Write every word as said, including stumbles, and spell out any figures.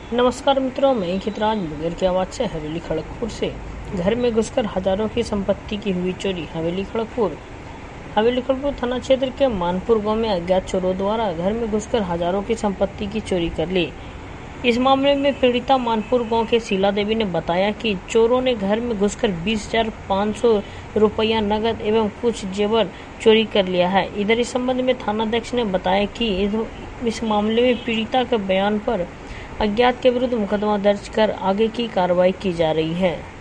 नमस्कार मित्रों, मैं खितराज मुंगेर की आवाज़ से हवेली खड़गपुर से। घर में घुसकर हजारों की संपत्ति की हुई चोरी। हवेली खड़गपुर हवेली खड़गपुर थाना क्षेत्र के मानपुर गांव में अज्ञात चोरों द्वारा घर में घुसकर हजारों की संपत्ति की चोरी कर ली। इस मामले में पीड़िता मानपुर गांव के शीला देवी ने बताया कि चोरों ने घर में घुसकर बीस हजार पाँच सौ रुपया नगद एवं कुछ जेवर चोरी कर लिया है। इधर इस संबंध में थानाध्यक्ष ने बताया कि इस मामले में पीड़िता के बयान पर अज्ञात के विरुद्ध मुकदमा दर्ज कर आगे की कार्रवाई की जा रही है।